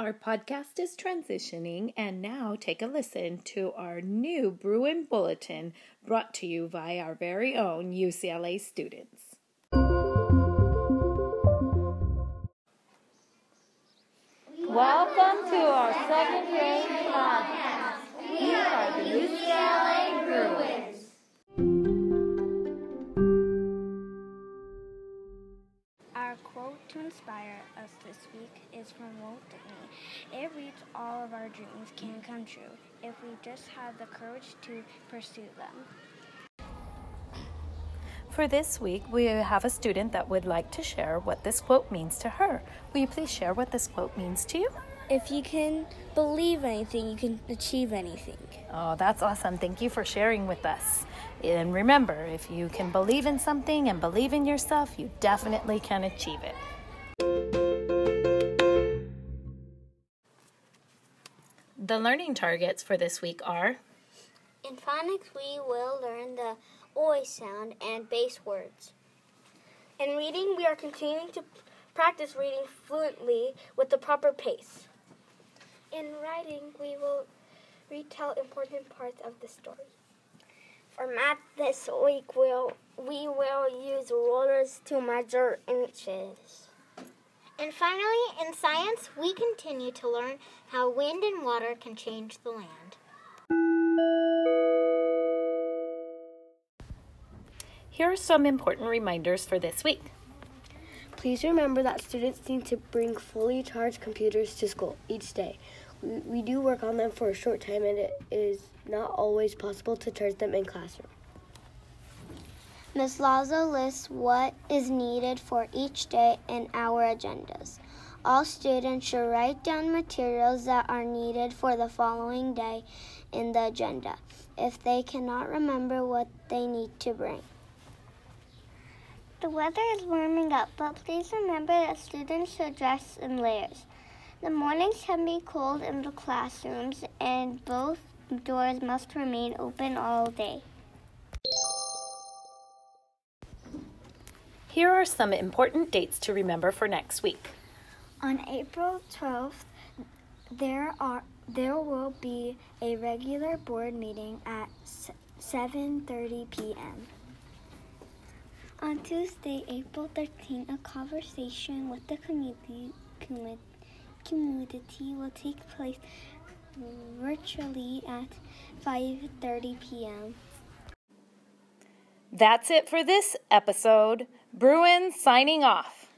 Our podcast is transitioning, and now take a listen to our new Bruin Bulletin brought to you by our very own UCLA students. Welcome to our second grade podcast. We are the UCLA Bruins. Our quote to inspire us this week is from Walt Disney. It reads, "All of our dreams can come true if we just have the courage to pursue them." For this week, we have a student that would like to share what this quote means to her. Will you please share what this quote means to you? If you can believe anything, you can achieve anything. Oh, that's awesome. Thank you for sharing with us. And remember, if you can believe in something and believe in yourself, you definitely can achieve it. The learning targets for this week are: in phonics, we will learn the oi sound and base words. In reading, we are continuing to practice reading fluently with the proper pace. In writing, we will retell important parts of the story. For math this week, we will use rulers to measure inches. And finally, in science, we continue to learn how wind and water can change the land. Here are some important reminders for this week. Please remember that students need to bring fully charged computers to school each day. We do work on them for a short time, and it is not always possible to charge them in classroom. Ms. Lazo lists what is needed for each day in our agendas. All students should write down materials that are needed for the following day in the agenda if they cannot remember what they need to bring. The weather is warming up, but please remember that students should dress in layers. The mornings can be cold in the classrooms, and both doors must remain open all day. Here are some important dates to remember for next week. On April 12th, there will be a regular board meeting at 7:30 p.m. On Tuesday, April 13th, a conversation with the community will take place virtually at 5:30 p.m. That's it for this episode. Bruins signing off.